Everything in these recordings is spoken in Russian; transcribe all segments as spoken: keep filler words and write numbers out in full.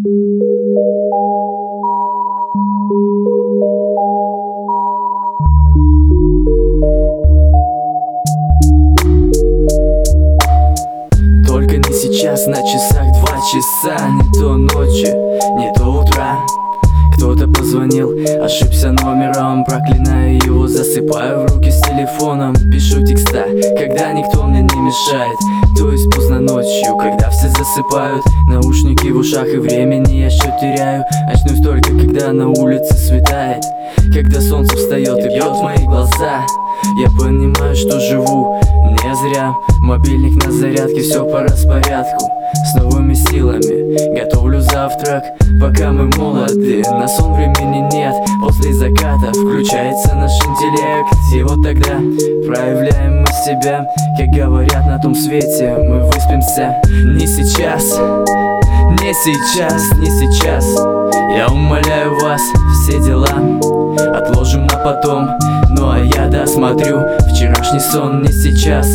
Только не сейчас, на часах два часа. Не то ночи, не то утра. Кто-то позвонил, ошибся номером. Проклинаю его, засыпаю в руки с телефоном. Пишу текста, когда никто мне не мешает. То есть поздно ночью, когда все засыпают. Наушники в ушах и времени я счет теряю. Очнусь только, когда на улице светает. Когда солнце встает и бьет в мои глаза. Я понимаю, что живу не зря. Мобильник на зарядке, все по распорядку. С новыми силами готовлю завтрак. Пока мы молоды, на сон времени нет. После заката включается наш интеллект. И вот тогда проявляем мы себя. Как говорят на том свете, мы выспимся. Не сейчас, не сейчас, не сейчас. Я умоляю вас, все дела отложим на потом. Ну а я досмотрю вчерашний сон. Не сейчас,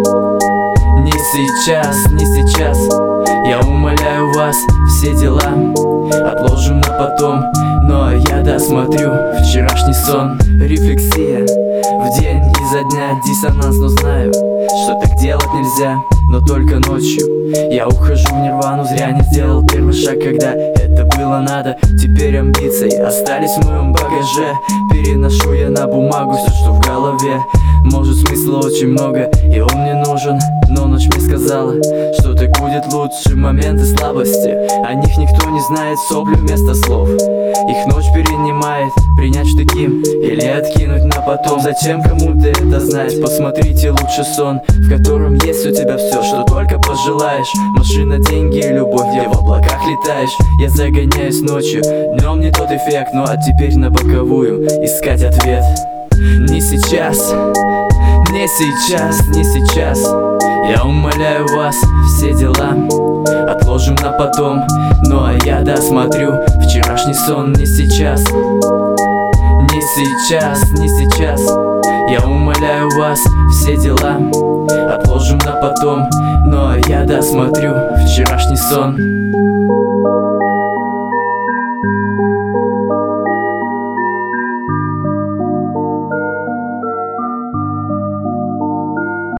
не сейчас, не сейчас. Я умоляю вас, все дела отложим на потом. Ну а я досмотрю вчерашний сон. Рефлексия в день изо дня, диссонанс, но знаю, что так делать нельзя. Но только ночью я ухожу в нирвану. Зря не сделал первый шаг, когда это было надо. Теперь амбиции остались в моем багаже. Переношу я на бумагу все, что в голове. Может, смысла очень много, и он мне нужен. Но ночь мне сказала, что так будет лучше. Моменты слабости, о них никто не знает. Сопли вместо слов, их ночь перенимает. Принять штыки или откинуть на потом. Зачем кому-то это знать? Посмотрите лучше сон, в котором есть у тебя все, что только пожелаешь. Машина, деньги и любовь, где в облаках летаешь. Я загоняюсь ночью, днем не тот эффект. Ну а теперь на боковую искать ответ. Не сейчас, не сейчас, не сейчас. Я умоляю вас, все дела отложим на потом. Ну а я досмотрю вчерашний сон. Не сейчас, не сейчас, не сейчас. Я умоляю вас, все дела отложим на потом. Ну а я досмотрю вчерашний сон.